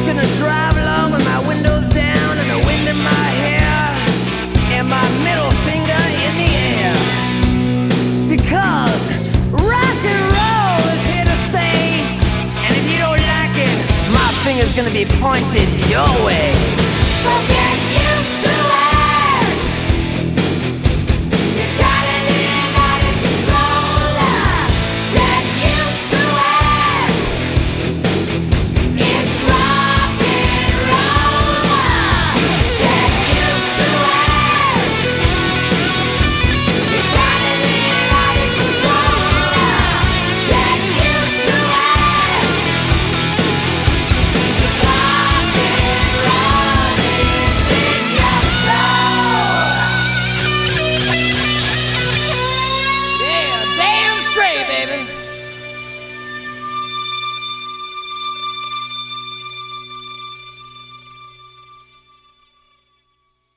gonna drive along with my windows down and the wind in my hair and my middle finger in the air. Because rock and roll is here to stay, and if you don't like it, my finger's gonna be pointed your way.